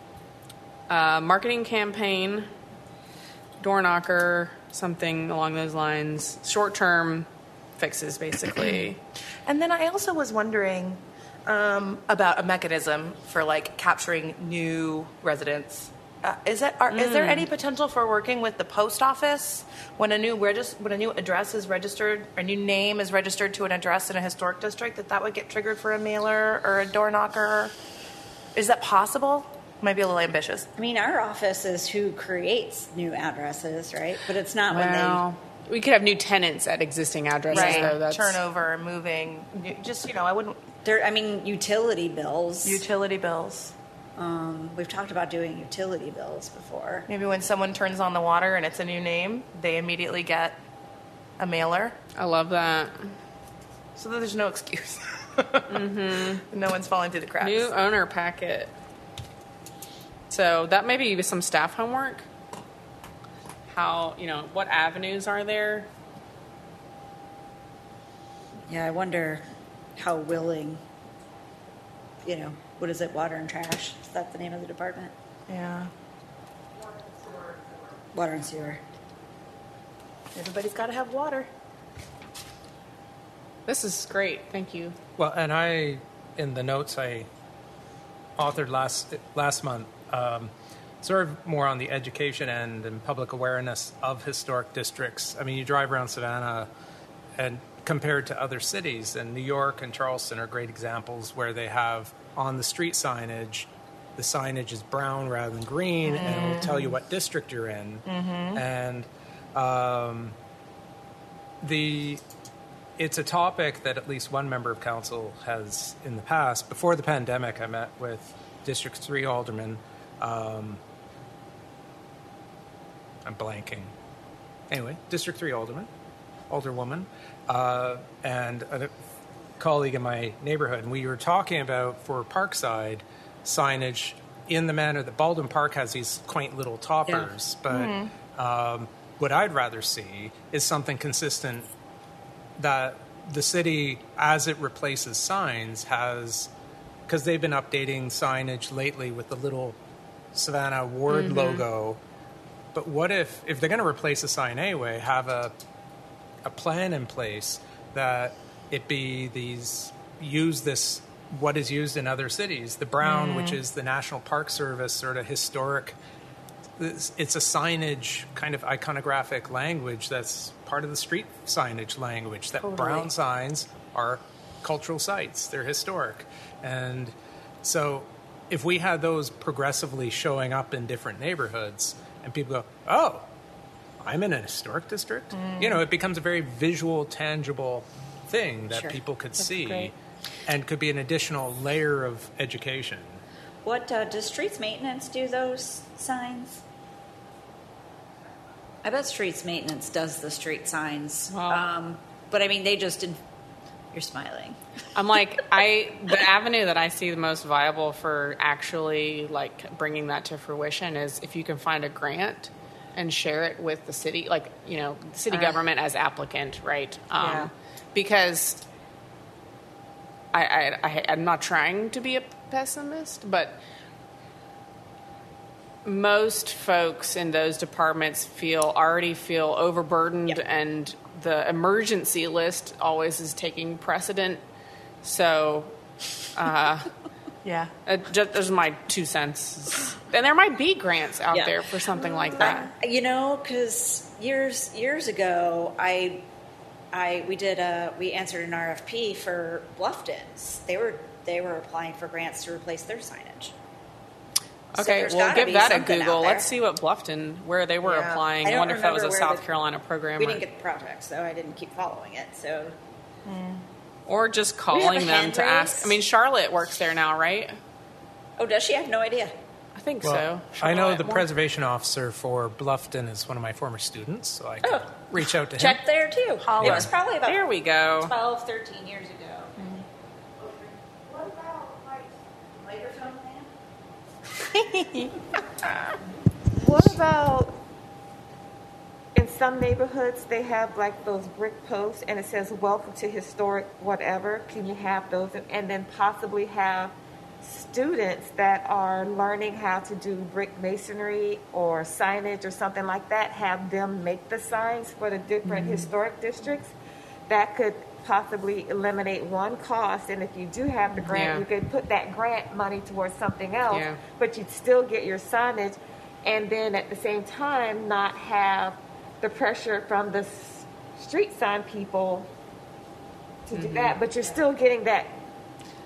uh, marketing campaign, door knocker, something along those lines. Short term fixes, basically. And then I also was wondering um, about a mechanism for like capturing new residents. Uh, is that are, mm. is there any potential for working with the post office when a new regis- when a new address is registered, or a new name is registered to an address in a historic district, that that would get triggered for a mailer or a door knocker? Is that possible? Might be a little ambitious. I mean, our office is who creates new addresses, right? But it's not Well, we could have new tenants at existing addresses, Right. though. That's Turnover, moving, just, you know, I wouldn't, when they. I mean, utility bills. utility bills. Um, we've talked about doing utility bills before. Maybe when someone turns on the water and it's a new name, they immediately get a mailer. I love that. So that there's no excuse. Mm-hmm. No one's falling through the cracks. New owner packet. So that may be some staff homework. How, you know, what avenues are there? Yeah, I wonder how willing, you know, what is it, water and trash? Is that the name of the department? Yeah. Water and sewer. Everybody's got to have water. This is great. Thank you. Well, and I, in the notes I authored last last month, um, sort of more on the education end and public awareness of historic districts. I mean, you drive around Savannah, and compared to other cities, and New York and Charleston are great examples where they have on the street signage, the signage is brown rather than green, mm-hmm. and it will tell you what district you're in. Mm-hmm. And um, the it's a topic that at least one member of council has in the past. Before the pandemic, I met with District three alderman. Um, I'm blanking. Anyway, District three alderman, alderwoman, uh, and a colleague in my neighborhood, and we were talking about, for Parkside, signage in the manner that Baldwin Park has these quaint little toppers, yeah. but mm-hmm. um, what I'd rather see is something consistent that the city, as it replaces signs, has, because they've been updating signage lately with the little Savannah Ward mm-hmm. logo. But what if, if they're going to replace a sign anyway, have a a plan in place that it be these, use this, what is used in other cities. The brown, mm. which is the National Park Service sort of historic, it's, it's a signage kind of iconographic language that's part of the street signage language, that totally. Brown signs are cultural sites, they're historic. And so if we had those progressively showing up in different neighborhoods and people go, oh, I'm in a historic district, mm. you know, it becomes a very visual, tangible thing that sure. people could That's see great. And could be an additional layer of education. What, uh, does streets maintenance do those signs? I bet streets maintenance does the street signs. Wow. Um, but I mean, they just did. You're smiling. I'm like, I, the avenue that I see the most viable for actually like bringing that to fruition is if you can find a grant and share it with the city, like, you know, city uh, government as applicant, right? Um, yeah. Because I, I, I, I'm not trying to be a pessimist, but most folks in those departments feel already feel overburdened, yep. and the emergency list always is taking precedent. So, uh, yeah, it just, those are my two cents. And there might be grants out yeah. there for something like that. I, you know, because years years ago, I, I we did a we answered an R F P for Bluffton's. They were they were applying for grants to replace their signage. Okay, so well, give that a Google. Let's see what Bluffton, where they were yeah. applying. I, I wonder if that was a South the, Carolina program. We or, didn't get the project, so I didn't keep following it. So, mm. Or just calling them to race. ask. I mean, Charlotte works there now, right? Oh, does she? I have no idea. I think well, so. Charlotte I know the more. preservation officer for Bluffton is one of my former students, so I can oh. reach out to Check him. Check there, too. Holler. It was probably about there we go. twelve, thirteen years ago. What about in some neighborhoods they have like those brick posts and it says welcome to historic whatever? Can you have those and then possibly have students that are learning how to do brick masonry or signage or something like that, have them make the signs for the different mm-hmm. historic districts? That could possibly eliminate one cost, and if you do have the grant, yeah. you could put that grant money towards something else, yeah. but you'd still get your signage, and then at the same time not have the pressure from the s- street sign people to mm-hmm. do that, but you're still getting that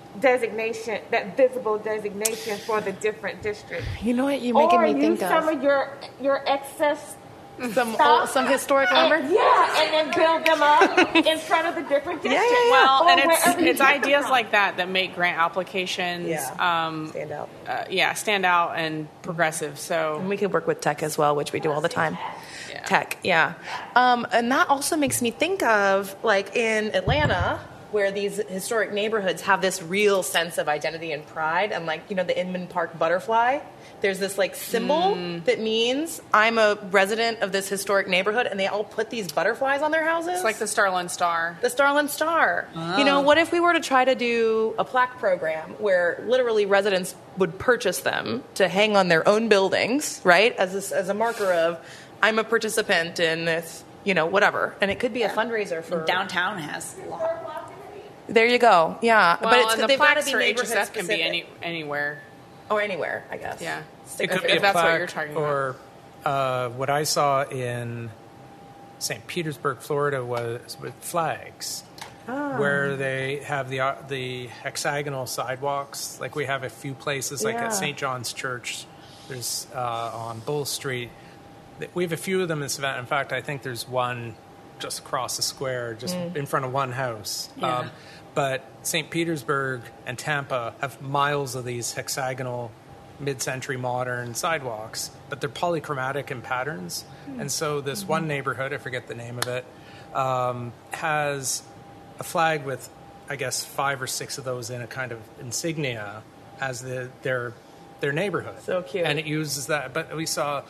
designation, that visible designation for the different districts. You know what you're making or me think use of? some of your your excess Some stuff, old, some historic lumber. and, yeah, and then build them up in front of the different districts. Yeah, yeah, yeah. Well, or and it's wherever you it's get them ideas from. like that that make grant applications Yeah. um, Stand out. uh, yeah, stand out and progressive. So And we could work with tech as well, which we do all the time. Yeah. Tech, yeah. Um, and that also makes me think of, like, in Atlanta, where these historic neighborhoods have this real sense of identity and pride. And, like, you know, the Inman Park butterfly. There's this, like, symbol Mm. that means I'm a resident of this historic neighborhood, and they all put these butterflies on their houses. it's like the Starland Star. The Starland Star. You know, what if we were to try to do a plaque program where literally residents would purchase them to hang on their own buildings, right? As a, as a marker of, I'm a participant in this, you know, whatever. And it could be a fundraiser for... Downtown has a lot. There you go. Yeah. Well, but it's, and the they've got to plaques be for H neighborhood S F can be specific. any, anywhere. Or anywhere, I guess. Yeah. It could If- be if a that's what plaque, you're talking about. or uh, what I saw in Saint Petersburg, Florida, was with flags, where they have the uh, the hexagonal sidewalks. Like we have a few places, like Yeah. at Saint John's Church. There's uh, on Bull Street. We have a few of them in Savannah. In fact, I think there's one just across the square, just in front of one house. Yeah. Um, but Saint Petersburg and Tampa have miles of these hexagonal mid-century modern sidewalks, but they're polychromatic in patterns. And so this one neighborhood, I forget the name of it, um, has a flag with, I guess, five or six of those in a kind of insignia as the their their neighborhood. So cute. And it uses that. But we saw,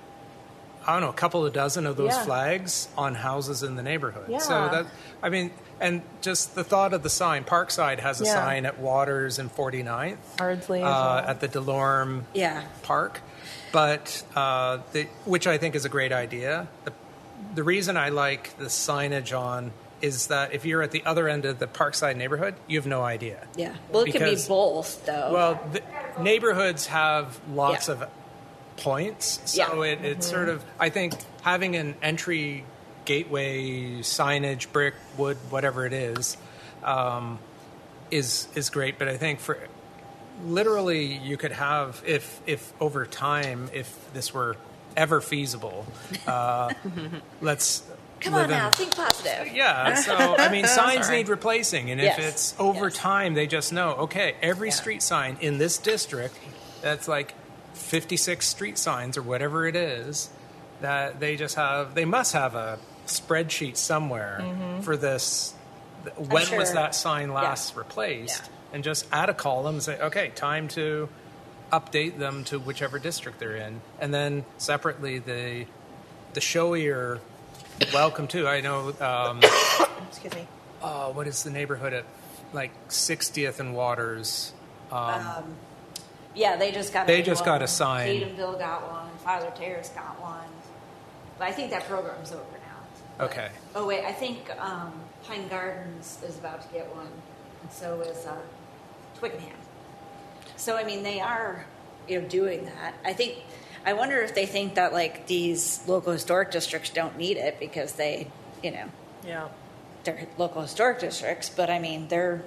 I don't know, a couple of dozen of those Yeah. flags on houses in the neighborhood. Yeah. So that, I mean, and just the thought of the sign, Parkside has a Yeah. sign at Waters and forty-ninth. Ardsley as uh, well. At the Delorme Yeah. Park. But, uh, the, which I think is a great idea. The, the reason I like the signage on is that if you're at the other end of the Parkside neighborhood, you have no idea. Yeah. Well, it could be Because- both, though. Well, the neighborhoods have lots Yeah. of points, so Yeah. it, it's sort of, I think having an entry gateway signage, brick, wood, whatever it is, um, is is great. But I think for literally, you could have if if over time, if this were ever feasible, uh, let's Come live on now, in- think positive. yeah, so I mean, signs Sorry. need replacing, and Yes. if it's over Yes. time, they just know, okay, every Yeah. street sign in this district, that's like fifty-six street signs or whatever it is, that they just have, they must have a spreadsheet somewhere for this. th- When was sure. that sign last replaced? Yeah. And just add a column and say, okay, time to update them to whichever district they're in, and then separately the the showier welcome to. I know. Um, Excuse me. uh, what is the neighborhood at like sixtieth and Waters? Um, Yeah, they just got. They a just new got one. a sign. Tatumville got one. Father Terrace got one. But I think that program's over now. But- Okay. Oh wait, I think um, Pine Gardens is about to get one, and so is uh, Twickenham. So I mean, they are, you know, doing that. I think. I wonder if they think that like these local historic districts don't need it because they, you know, Yeah. they're local historic districts. But I mean, they're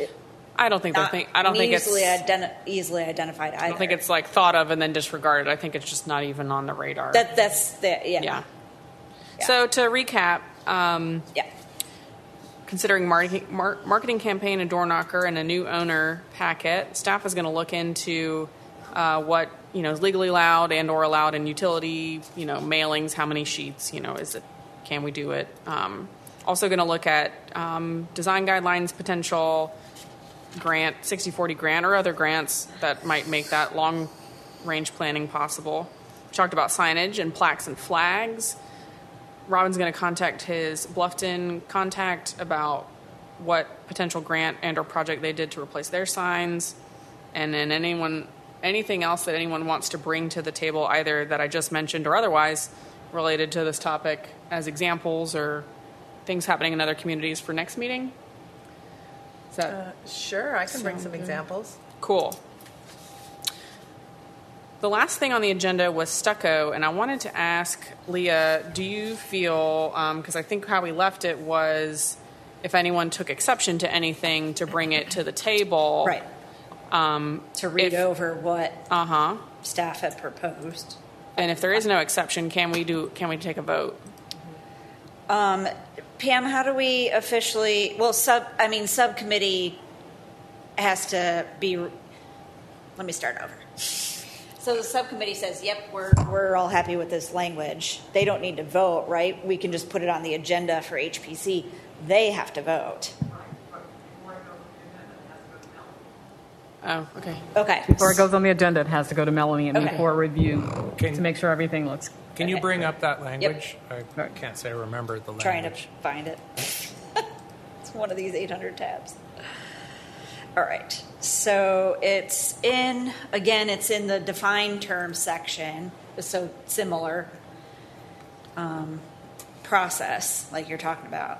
I don't think they not think. I don't think it's. easily identi- easily identified either. I don't think it's like thought of and then disregarded. I think it's just not even on the radar. that. That's the yeah. yeah. Yeah. So to recap, um, Yeah. considering marketing, mar- marketing campaign, a door knocker, and a new owner packet, staff is going to look into uh, what you know is legally allowed and or allowed in utility, you know, mailings. How many sheets? You know, is it? Can we do it? Um, also going to look at um, design guidelines, potential grant, sixty forty grant, or other grants that might make that long range planning possible. We talked about signage and plaques and flags. Robin's going to contact his Bluffton contact about what potential grant and or project they did to replace their signs. And then anyone, anything else that anyone wants to bring to the table, either that I just mentioned or otherwise related to this topic as examples or things happening in other communities for next meeting. Is that Uh, sure, I can bring some examples. cool? The last thing on the agenda was stucco, and I wanted to ask Leah, do you feel, because I think how we left it was if anyone took exception to anything, to bring it to the table. Right. Um, to read if, over what uh-huh. staff had proposed. And if there is no exception, can we do? Can we take a vote? Um, Pam, how do we officially? Well, sub. I mean, subcommittee has to be. Let me start over. So the subcommittee says, "Yep, we're we're all happy with this language." They don't need to vote, right? We can just put it on the agenda for H P C. They have to vote. Oh, okay. Okay. Before it goes on the agenda, it has to go to Melanie and Okay. before review Can- to make sure everything looks. Can you Okay. bring up that language? I can't say I remember the language. Trying to find it. It's one of these eight hundred tabs. All right. So it's in, again, it's in the defined terms section. So similar um, process like you're talking about.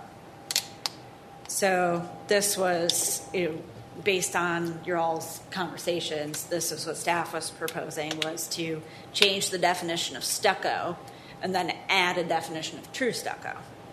So this was, you know, based on your all's conversations, this is what staff was proposing, was to change the definition of stucco and then add a definition of true stucco.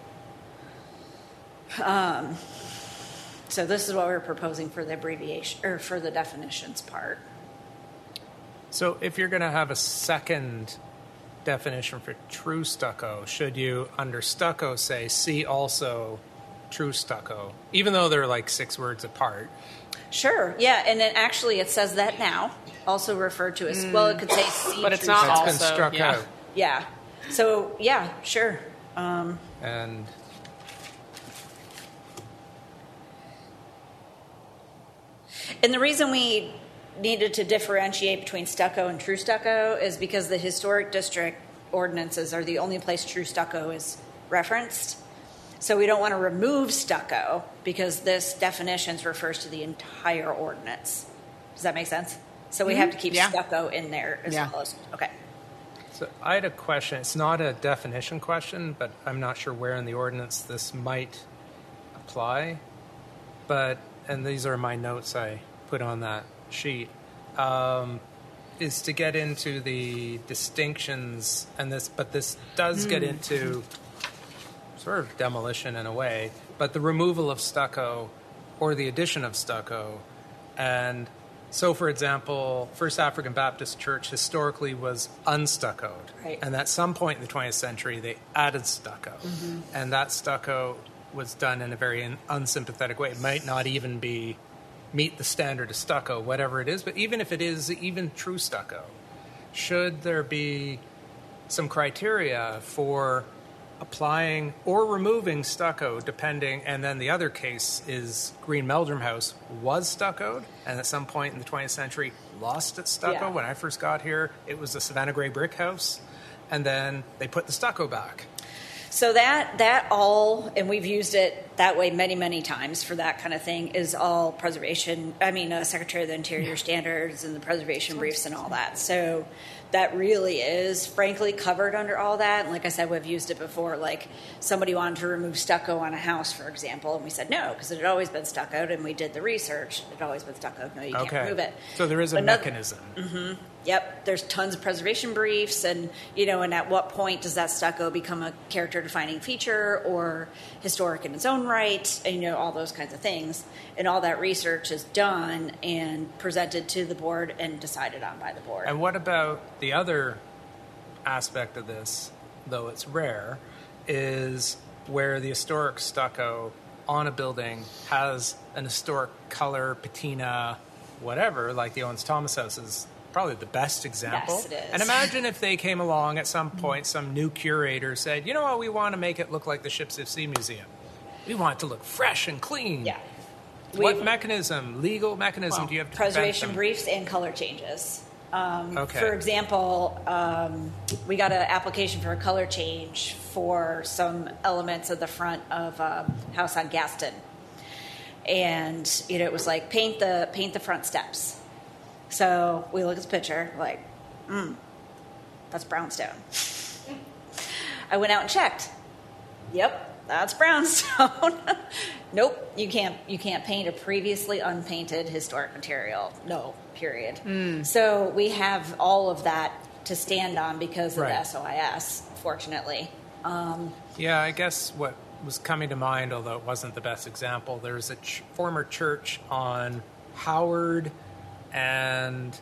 Um, so this is what we're proposing for the abbreviation, or for the definitions part. So if you're going to have a second definition for true stucco, should you, under stucco, say, see also true stucco, even though they're like six words apart? Sure, yeah, and then actually it says that now, also referred to as, well, it could say C. But it's true not That's stucco. been Also, struck yeah. out. Yeah, so, yeah, sure. Um, And and the reason we needed to differentiate between stucco and true stucco is because the historic district ordinances are the only place true stucco is referenced. So we don't want to remove stucco because this definitions refers to the entire ordinance. Does that make sense? So we have to keep Yeah. stucco in there as Yeah. well as, okay. so I had a question. It's not a definition question, but I'm not sure where in the ordinance this might apply. But, and these are my notes I put on that sheet, um, is to get into the distinctions, and this, but this does get into sort of demolition in a way, but the removal of stucco or the addition of stucco. And so, for example, First African Baptist Church historically was unstuccoed. Right. And at some point in the twentieth century, they added stucco. Mm-hmm. And that stucco was done in a very un- unsympathetic way. It might not even be meet the standard of stucco, whatever it is, but even if it is even true stucco, should there be some criteria for applying or removing stucco, depending, and then the other case is Green Meldrum House was stuccoed, and at some point in the twentieth century lost its stucco. Yeah. When I first got here, it was the Savannah Gray brick house, and then they put the stucco back. So that that all, and we've used it that way many, many times for that kind of thing, is all preservation, I mean, uh, Secretary of the Interior yeah. standards and the preservation briefs and all that. So that really is, frankly, covered under all that. And like I said, we've used it before. Like somebody wanted to remove stucco on a house, for example, and we said no, because it had always been stuccoed, and we did the research. It had always been stuccoed. No, you Okay. can't remove it. So there is a Another- mechanism. Mm-hmm. Yep, there's tons of preservation briefs, and you know, and at what point does that stucco become a character-defining feature or historic in its own right? And you know, all those kinds of things, and all that research is done and presented to the board and decided on by the board. And what about the other aspect of this, though it's rare, is where the historic stucco on a building has an historic color, patina, whatever, like the Owens Thomas House is probably the best example. Yes, it is. And imagine if they came along at some point, some new curator said, you know what, we want to make it look like the Ships of Sea Museum. We want it to look fresh and clean. Yeah. What We've- mechanism, legal mechanism Well, do you have to prevent Preservation them? briefs and color changes. Um, Okay. For example, um, we got an application for a color change for some elements of the front of um, House on Gaston, and you know, it was like paint the paint the front steps. So we look at the picture, like, hmm, that's brownstone. I went out and checked. Yep, that's brownstone. Nope, you can't you can't paint a previously unpainted historic material. No, period. Mm. So we have all of that to stand on because of Right. the S O I S, fortunately. Um, Yeah, I guess what was coming to mind, although it wasn't the best example. There's a ch- former church on Howard and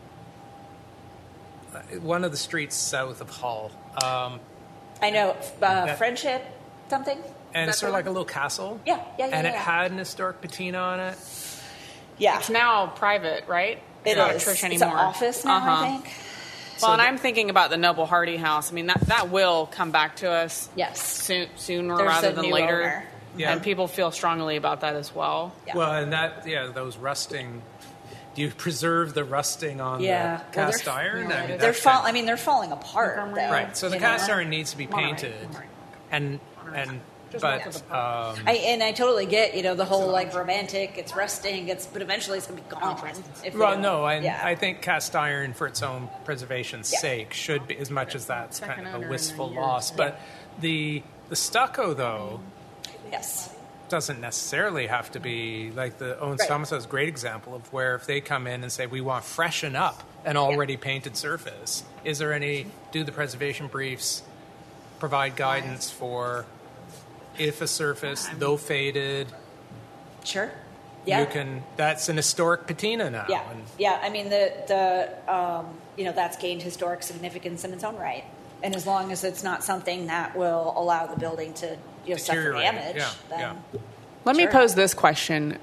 one of the streets south of Hull. Um, I know, uh, that- Friendship something? and it's Is that sort of the like a one? little castle. Yeah, yeah, yeah, And it yeah. had an historic patina on it. Yeah, It's now private, right? it It's not is. a church It's an anymore. office now, Uh-huh. I think. Well, and the- I'm thinking about the Noble Hardy House. I mean, that, that will come back to us Yes. soon, sooner There's rather a than new later. owner. Yeah. And people feel strongly about that as well. Yeah. Well, and that, yeah, those rusting. Do you preserve the rusting on Yeah, the well, cast they're- iron? I mean, They're that's fall. kind of- I mean, they're falling apart. Though, right. So the you know? cast iron needs to be painted, and and but um, I, and I totally get, you know, the whole like romantic, it's rusting, it's but eventually it's going to be gone. If they well, don't- no, and yeah. I think cast iron for its own preservation's Yeah. sake should be, as much as that's Second kind of owner a in wistful a year. loss. But the the stucco though yes, doesn't necessarily have to be like the Owen Right. Somerset is a great example of where if they come in and say we want freshen up an already painted surface, is there any do the preservation briefs provide guidance for if a surface though faded sure, yeah, you can that's an historic patina now. yeah, And yeah. I mean, the the um, you know that's gained historic significance in its own right, and as long as it's not something that will allow the building to you know suffer Deteriorate, damage, yeah, then yeah. Let me Sure. pose this question.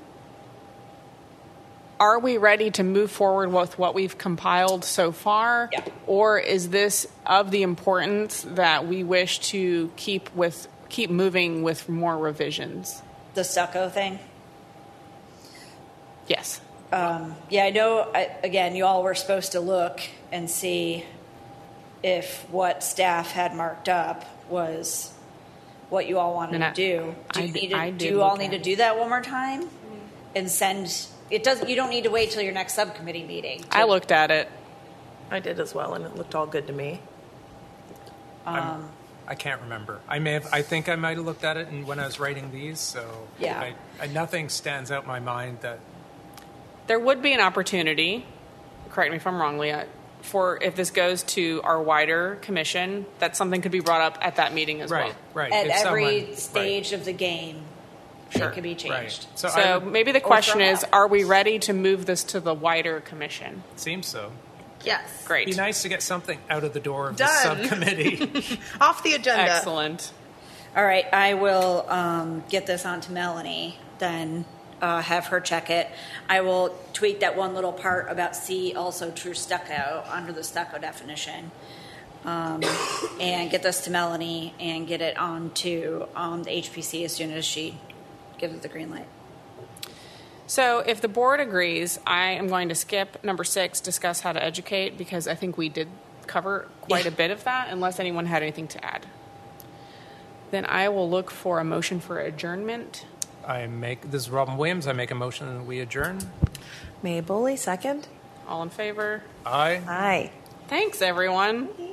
Are we ready to move forward with what we've compiled so far? Yeah. Or is this of the importance that we wish to keep with keep moving with more revisions? the stucco thing. Yes. Yeah, I know. I, again, you all were supposed to look and see if what staff had marked up was what you all wanted And I- to do. Do you, I d- need to, I do did you all look need at to it. do that one more time and send? It doesn't. You don't need to wait till your next subcommittee meeting. to- I looked at it. I did as well, and it looked all good to me. I'm- I can't remember. I may have. I think I might have looked at it and when I was writing these. So Yeah. I, I, nothing stands out in my mind that There would be an opportunity, correct me if I'm wrong, Leah, for if this goes to our wider commission, that something could be brought up at that meeting as right, well. right. At If every someone- stage of the game, Sure. it could be changed. right. So, So I would- maybe the Or question throw it is, out. are we ready to move this to the wider commission? it seems so. Yes. Great. Be nice to get something out of the door of the Done. subcommittee. Off the agenda. Excellent. All right, I will um, get this on to Melanie, then uh, have her check it. I will tweak that one little part about C, also true stucco, under the stucco definition, um, and get this to Melanie and get it on to um, the H P C as soon as she gives it the green light. So if the board agrees, I am going to skip number six, discuss how to educate, because I think we did cover quite Yeah. a bit of that, unless anyone had anything to add. Then I will look for a motion for adjournment. I make this is Robin Williams. I make a motion that we adjourn. May Bully, second. All in favor? Aye. Aye. Thanks, everyone.